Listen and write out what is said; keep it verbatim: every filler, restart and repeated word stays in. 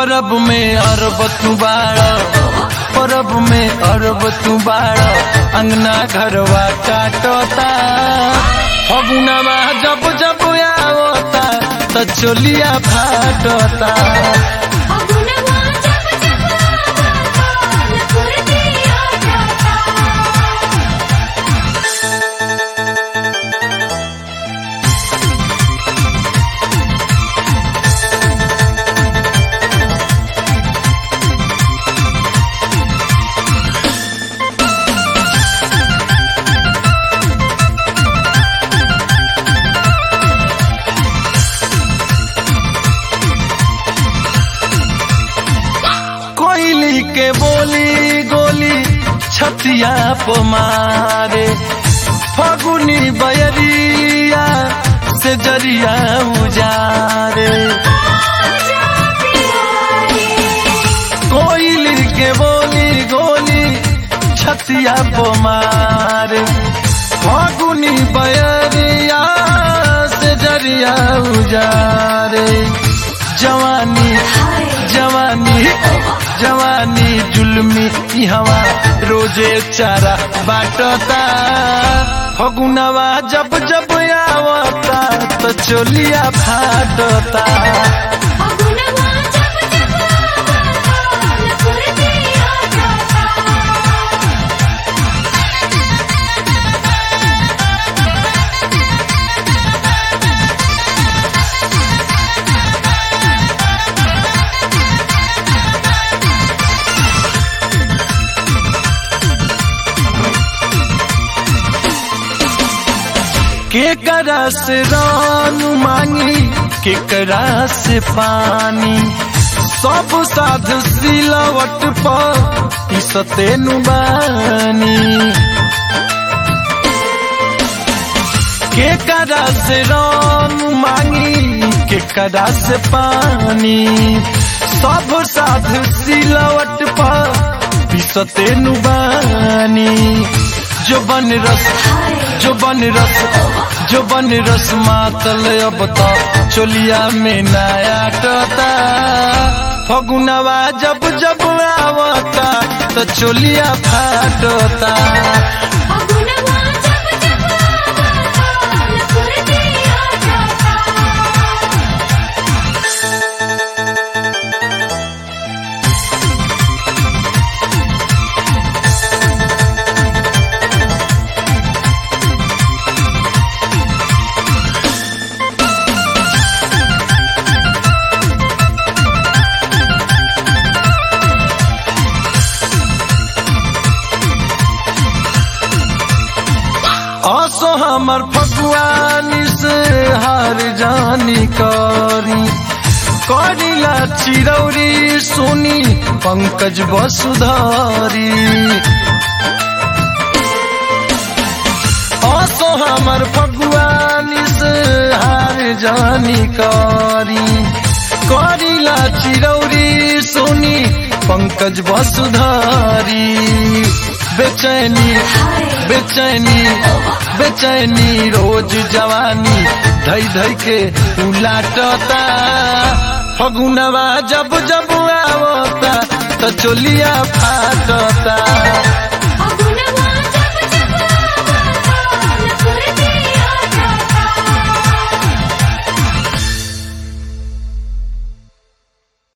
परब में अरब तू बाड़ा, परब में अरब तू बाड़ा, अंगना घरवा काटता। फगुनवा जब जब आवता त चोलिया फाटता। कोयली के बोली गोली छतिया पे मारे, फगुनी बयरिया से जरिया उजारे। कोयली के बोली गोली छतिया पे मारे, फगुनी बयरिया से जरिया उजारे। जवानी जवानी जवानी जुल्मी हवा रोजे चारा बाटता। फगुनवा जब जब आवता तो चोलिया फाटता। केकरा से रान मांगी केकरा से पानी, सब साध सिलवट पर सतेनु बानी। केकरा से रान मांगी केकरा से पानी, सब साध सिलवट पर सतेनु बानी। जो बन रस जो बन रस जो बन रस मातल अब तो चोलिया में नया टता। फगुनवा जब जब आवता तो चोलिया फाटता। असो हमर फगुआनी से हार जानी करी, करीला चिरौरी सुनी पंकज वसुधारी। असो हमर फगुआनी से हार जानी करी, करीला चिरौरी सुनी पंकज वसुधारी। बेचैनी बेचैनी बेचैनी रोज जवानी धई धई के उलाटता। फगुनवा जब जब आवता तो चोलिया फाटता।